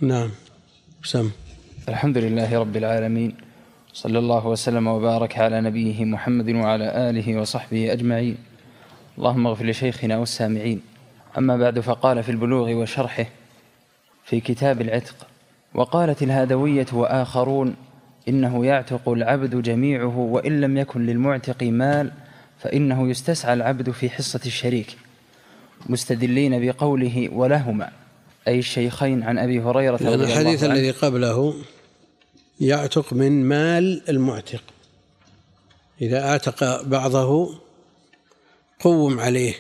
نعم. سم. الحمد لله رب العالمين، صلى الله وسلم وبارك على نبيه محمد وعلى آله وصحبه أجمعين. اللهم اغفر لشيخنا والسامعين. أما بعد، فقال في البلوغ وشرحه في كتاب العتق: وقالت الهادوية وآخرون إنه يعتق العبد جميعه وإن لم يكن للمعتق مال، فإنه يستسعى العبد في حصة الشريك، مستدلين بقوله ولهما أي الشيخين عن أبي هريرة رضي الله عنه. الحديث الذي قبله يعتق من مال المعتق، إذا اعتق بعضه قوم عليه،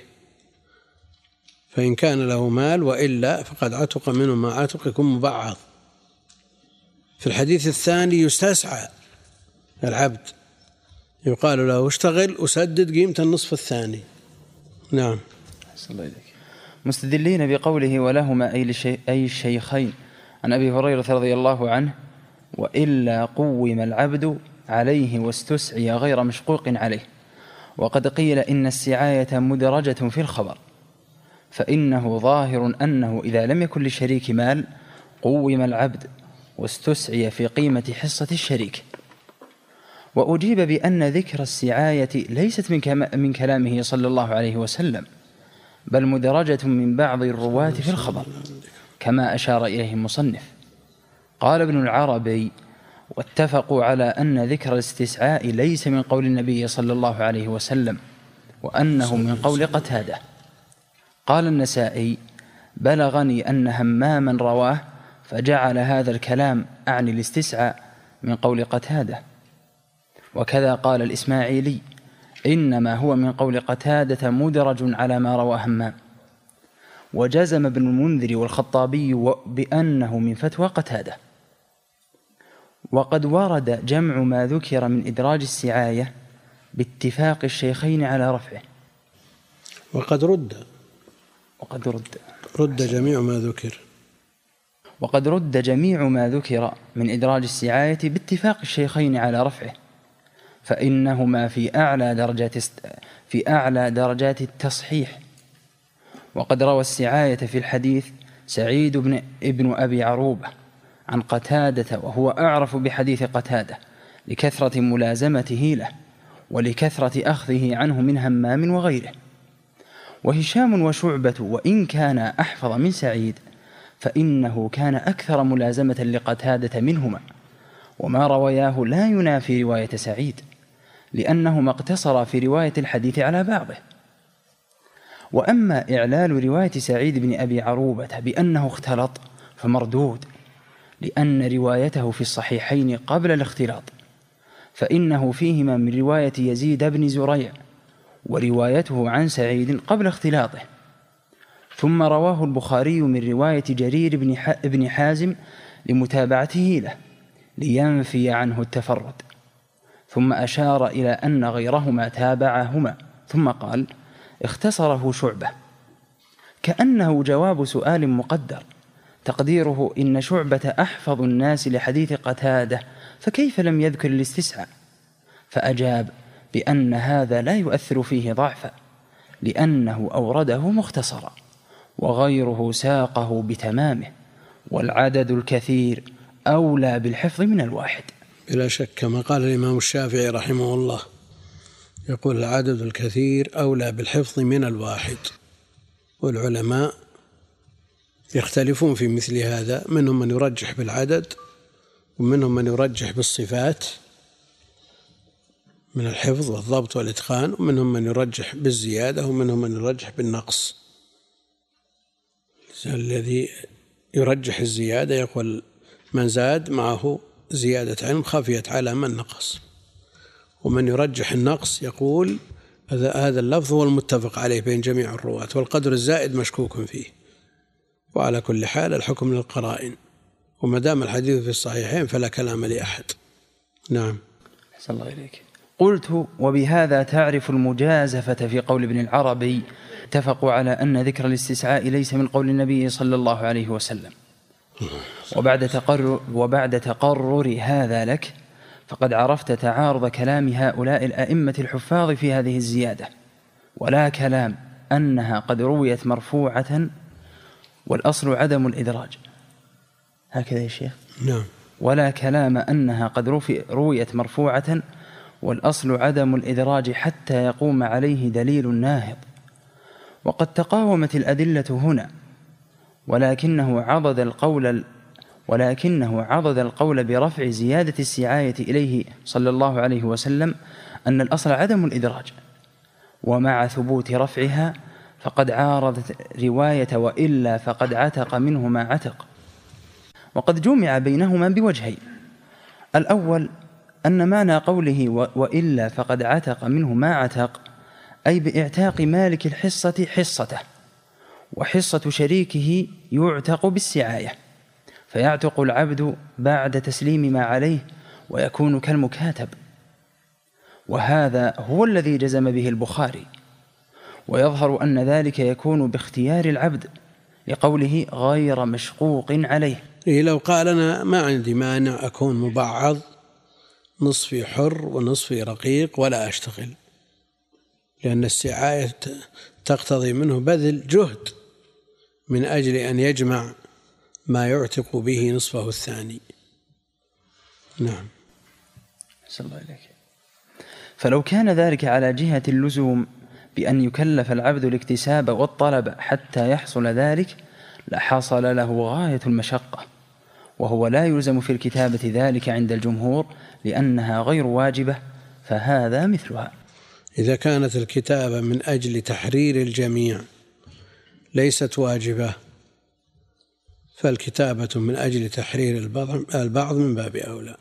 فإن كان له مال، وإلا فقد عتق منه ما عتق يكون مبعض. في الحديث الثاني يستسعى العبد، يقال له اشتغل وسدد قيمة النصف الثاني. نعم. مستدلين بقوله ولهما أي الشيخين عن أبي هريرة رضي الله عنه: وإلا قوم العبد عليه واستسعي غير مشقوق عليه. وقد قيل إن السعاية مدرجة في الخبر، فإنه ظاهر أنه إذا لم يكن للشريك مال قوم العبد واستسعي في قيمة حصة الشريك. وأجيب بأن ذكر السعاية ليست من كلامه صلى الله عليه وسلم، بل مدرجة من بعض الرواة في الخبر، كما أشار إليه المصنف. قال ابن العربي: واتفقوا على أن ذكر الاستسعاء ليس من قول النبي صلى الله عليه وسلم، وأنه من قول قتادة. قال النسائي: بلغني أن هماما رواه فجعل هذا الكلام أعني الاستسعاء من قول قتادة. وكذا قال الإسماعيلي: إنما هو من قول قتادة مدرج على ما روى همام. وجزم ابن المنذر والخطابي بأنه من فتوى قتادة. وقد ورد جمع ما ذكر من إدراج السعاية باتفاق الشيخين على رفعه. وقد رد جميع ما ذكر. وقد رد جميع ما ذكر من إدراج السعاية باتفاق الشيخين على رفعه، فإنهما في أعلى درجات التصحيح. وقد روى السعاية في الحديث سعيد ابن أبي عروبة عن قتادة، وهو أعرف بحديث قتادة لكثرة ملازمته له ولكثرة أخذه عنه من همام وغيره. وهشام وشعبة وإن كان أحفظ من سعيد، فإنه كان أكثر ملازمة لقتادة منهما، وما روياه لا ينافي رواية سعيد، لأنهما اقتصرا في رواية الحديث على بعضه. وأما إعلال رواية سعيد بن أبي عروبة بأنه اختلط فمردود، لأن روايته في الصحيحين قبل الاختلاط، فإنه فيهما من رواية يزيد بن زريع، وروايته عن سعيد قبل اختلاطه. ثم رواه البخاري من رواية جرير بن حازم لمتابعته له لينفي عنه التفرد، ثم أشار إلى أن غيرهما تابعهما، ثم قال: اختصره شعبة، كأنه جواب سؤال مقدر تقديره إن شعبة أحفظ الناس لحديث قتادة، فكيف لم يذكر الاستسعاء؟ فأجاب بأن هذا لا يؤثر فيه ضعفا، لأنه أورده مختصرا، وغيره ساقه بتمامه، والعدد الكثير أولى بالحفظ من الواحد. بلا شك، كما قال الإمام الشافعي رحمه الله، يقول: العدد الكثير أولى بالحفظ من الواحد. والعلماء يختلفون في مثل هذا، منهم من يرجح بالعدد، ومنهم من يرجح بالصفات من الحفظ والضبط والإتقان، ومنهم من يرجح بالزيادة، ومنهم من يرجح بالنقص. الذي يرجح الزيادة يقول: من زاد معه زيادة علم خفيت على من نقص. ومن يرجح النقص يقول: هذا اللفظ هو المتفق عليه بين جميع الرواة، والقدر الزائد مشكوك فيه. وعلى كل حال الحكم للقرائن، وما دام الحديث في الصحيحين فلا كلام لأحد. نعم. أحسن الله إليك. قلت: وبهذا تعرف المجازفة في قول ابن العربي: اتفقوا على أن ذكر الاستسعاء ليس من قول النبي صلى الله عليه وسلم. وبعد تقرر هذا لك، فقد عرفت تعارض كلام هؤلاء الأئمة الحفاظ في هذه الزيادة، ولا كلام أنها قد رويت مرفوعة، والأصل عدم الإدراج. هكذا يا شيخ. نعم. ولا كلام أنها قد رويت مرفوعة، والأصل عدم الإدراج حتى يقوم عليه دليل ناهض. وقد تقاومت الأدلة هنا، ولكنه عضد القول برفع زيادة السعاية إليه صلى الله عليه وسلم أن الأصل عدم الإدراج، ومع ثبوت رفعها فقد عارضت رواية وإلا فقد عتق منه ما عتق. وقد جمع بينهما بوجهين: الأول أن معنى قوله وإلا فقد عتق منه ما عتق أي باعتاق مالك الحصة حصته، وحصة شريكه يعتق بالسعاية، فيعتق العبد بعد تسليم ما عليه ويكون كالمكاتب. وهذا هو الذي جزم به البخاري، ويظهر أن ذلك يكون باختيار العبد لقوله غير مشقوق عليه. لو قال أنا ما عندي مانع أكون مبعض نصفي حر ونصفي رقيق ولا أشتغل، لأن السعاية تقتضي منه بذل جهد من أجل أن يجمع ما يعتق به نصفه الثاني. نعم. صلى الله عليه. فلو كان ذلك على جهة اللزوم بأن يكلف العبد الاكتساب والطلب حتى يحصل ذلك لحصل له غاية المشقة، وهو لا يلزم في الكتابة ذلك عند الجمهور لأنها غير واجبة، فهذا مثلها. إذا كانت الكتابة من أجل تحرير الجميع ليست واجبة، فالكتابة من أجل تحرير البعض من باب أولى.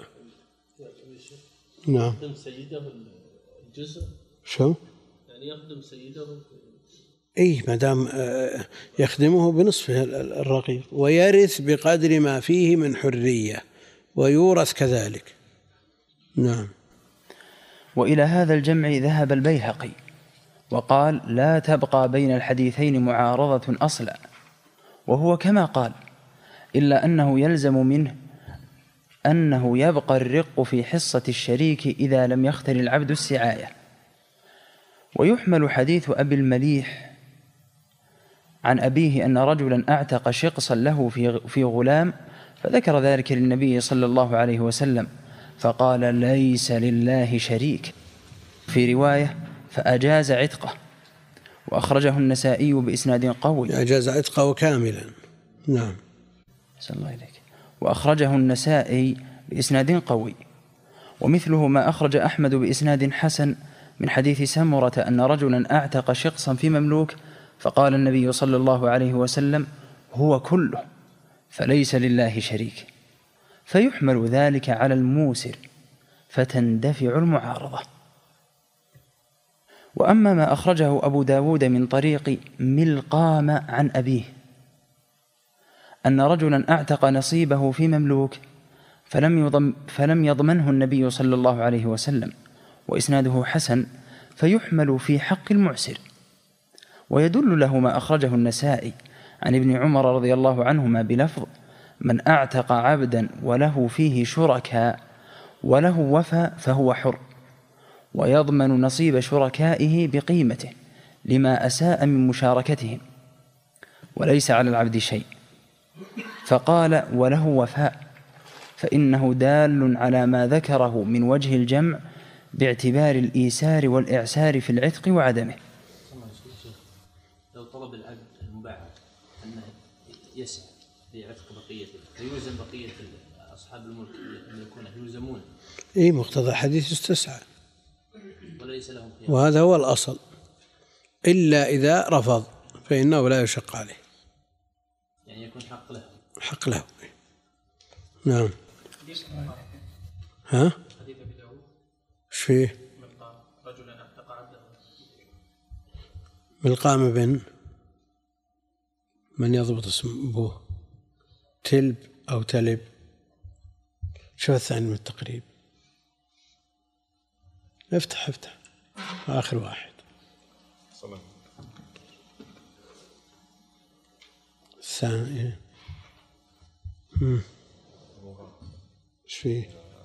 نعم. يخدم سيده الجزء. شو؟ يعني يخدم سيده. إيه، ما دام يخدمه بنصفه الرقيق، ويرث بقدر ما فيه من حرية، ويورث كذلك. نعم. وإلى هذا الجمع ذهب البيهقي وقال لا تبقى بين الحديثين معارضة أصلا، وهو كما قال، إلا أنه يلزم منه أنه يبقى الرق في حصة الشريك إذا لم يختر العبد السعاية. ويحمل حديث أبي المليح عن أبيه أن رجلا أعتق شقصا له في غلام، فذكر ذلك للنبي صلى الله عليه وسلم فقال ليس لله شريك، في رواية فأجاز عتقه، وأخرجه النسائي بإسناد قوي. أجاز عتقه كاملا. نعم. صلى الله عليك. وأخرجه النسائي بإسناد قوي. ومثله ما أخرج أحمد بإسناد حسن من حديث سمرة أن رجلا أعتق شقصا في مملوك، فقال النبي صلى الله عليه وسلم هو كله فليس لله شريك، فيحمل ذلك على الموسر فتندفع المعارضة. وأما ما أخرجه أبو داود من طريق ملقام عن أبيه أن رجلا أعتق نصيبه في مملوك فلم يضمنه النبي صلى الله عليه وسلم، وإسناده حسن، فيحمل في حق المعسر. ويدل له ما أخرجه النسائي عن ابن عمر رضي الله عنهما بلفظ من أعتق عبدا وله فيه شركاء وله وفى فهو حر، ويضمن نصيب شركائه بقيمته لما أساء من مشاركتهم، وليس على العبد شيء. فقال وله وفاء، فإنه دال على ما ذكره من وجه الجمع باعتبار الإيسار والإعسار في العتق وعدمه. لو طلب العبد المبعض أنه يسعى لعتق بقيته فيلزم بقية أصحاب الملك يملكونه يلزمون. إيه، مقتضى حديث استسعى وليس لهم خيار، وهذا هو الأصل، إلا إذا رفض فإنه لا يشق عليه، يعني يكون حق له. حق له. نعم. ها؟ حديث أبي داود ايش فيه؟ رجلا أعتق عبده. ملقام بن من يضبط اسم أبوه؟ تلب أو تلب؟ شو الثاني من التقريب؟ افتح آخر واحد. الثاني ايش فيه؟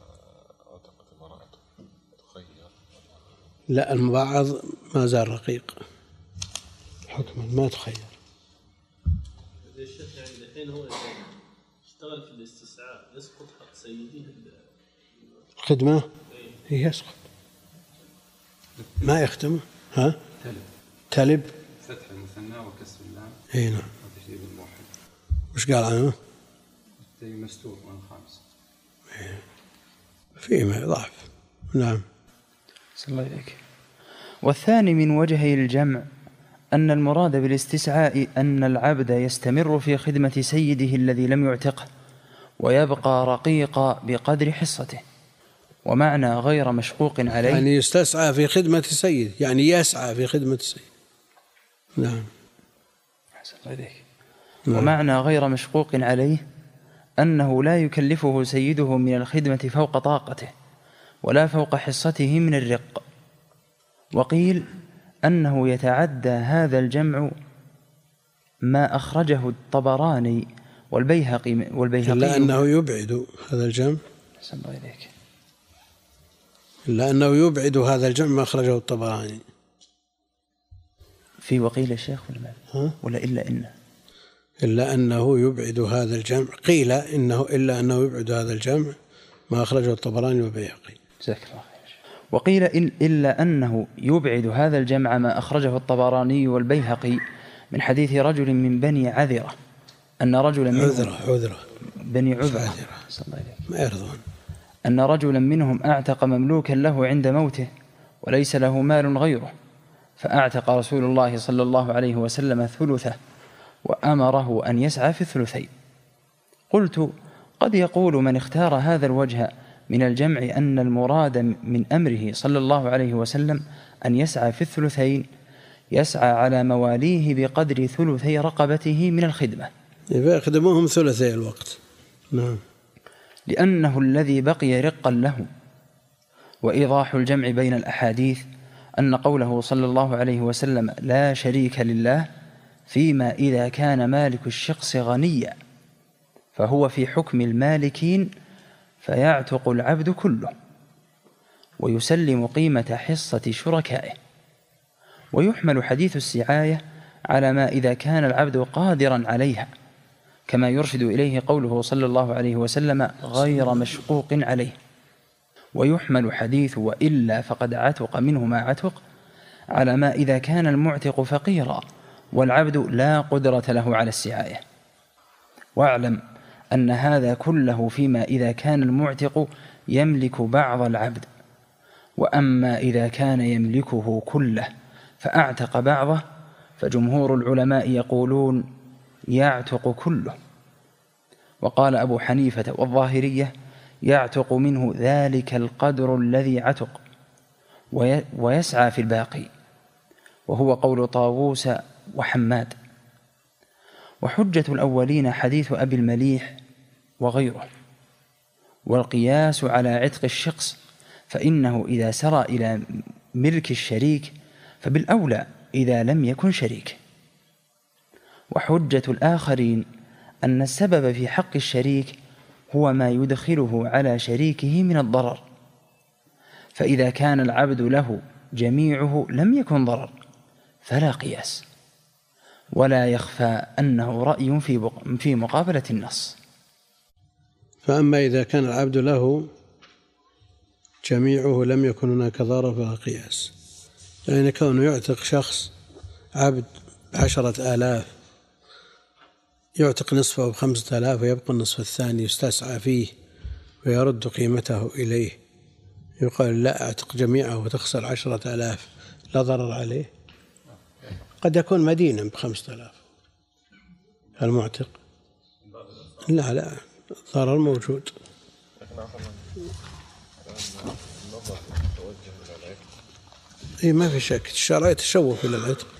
لا، المبعض ما زال رقيق حكما، ما تخير. الشيخ يعني الحين هو اشترط اشتغل في الاستسعاء يسقط حق سيدي الخدمة؟ هي يسقط ما يختم. ها؟ تلب فتح المثنى وكسر اللام. اي نعم. وتشديد الموحد. وش قال عنه؟ مستور والخامس. فيه ضعف. نعم. صلى الله عليك. والثاني من وجهي الجمع أن المراد بالاستسعاء أن العبد يستمر في خدمة سيده الذي لم يعتقه ويبقى رقيقا بقدر حصته، ومعنى غير مشقوق عليه يعني يستسعى في خدمة سيد، يعني يسعى في خدمة سيد. نعم. ومعنى غير مشقوق عليه أنه لا يكلفه سيده من الخدمة فوق طاقته ولا فوق حصته من الرق. وقيل أنه يتعدى هذا الجمع ما أخرجه الطبراني والبيهقي إلا أنه يبعد هذا الجمع. صلى الله عليك. إلا أنه يبعد هذا الجمع ما أخرجه الطبراني. في وقيل الشيخ ولا إلا أنه يبعد هذا الجمع. قيل إلا أنه يبعد هذا الجمع ما أخرجه الطبراني والبيهقي. جزاك الله خير. وقيل إلا أنه يبعد هذا الجمع ما أخرجه الطبراني والبيهقي من حديث رجل من بني عذرة أن رجلا منهم بني عذرة صلى الله عليه ما يرضون أن رجلا منهم أعتق مملوكا له عند موته وليس له مال غيره، فأعتق رسول الله صلى الله عليه وسلم ثلثه وأمره أن يسعى في الثلثين. قلت قد يقول من اختار هذا الوجه من الجمع أن المراد من أمره صلى الله عليه وسلم أن يسعى في الثلثين يسعى على مواليه بقدر ثلثي رقبته من الخدمة، يخدموهم ثلثي الوقت. نعم. لأنه الذي بقي رقا له. وإيضاح الجمع بين الأحاديث أن قوله صلى الله عليه وسلم لا شريك لله فيما إذا كان مالك الشخص غنيا فهو في حكم المالكين فيعتق العبد كله ويسلم قيمة حصة شركائه. ويحمل حديث السعاية على ما إذا كان العبد قادرا عليها، كما يرشد إليه قوله صلى الله عليه وسلم غير مشقوق عليه. ويحمل حديث وإلا فقد عتق منه ما عتق على ما إذا كان المعتق فقيرا والعبد لا قدرة له على السعاية. واعلم أن هذا كله فيما إذا كان المعتق يملك بعض العبد، وأما إذا كان يملكه كله فأعتق بعضه فجمهور العلماء يقولون يعتق كله. وقال أبو حنيفة والظاهرية يعتق منه ذلك القدر الذي عتق ويسعى في الباقي، وهو قول طاووس وحماد. وحجة الأولين حديث أبي المليح وغيره. والقياس على عتق الشخص فإنه إذا سرى إلى ملك الشريك فبالأولى إذا لم يكن شريك. وحجة الآخرين أن السبب في حق الشريك هو ما يدخله على شريكه من الضرر، فإذا كان العبد له جميعه لم يكن ضرر فلا قياس، ولا يخفى أنه رأي في مقابلة النص. فأما إذا كان العبد له جميعه لم يكن هناك ضرر فلا قياس، لأن كونه يعتق شخص عبد 10,000 يعتق نصفه 5,000 ويبقى النصف الثاني يستسعى فيه ويرد قيمته إليه، يقال لا أعتق جميعه وتخسر 10,000 لا ضرر عليه. قد يكون مدينا ب5,000 المعتق، لا ضرر موجود. إيه ما في شك الشرع يتشوف إلى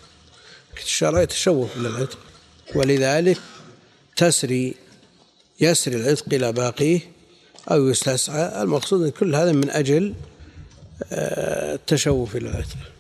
العتق، ولذلك يسري العتق إلى باقيه أو يستسعى. المقصود أن كل هذا من أجل التشوف إلى العتق.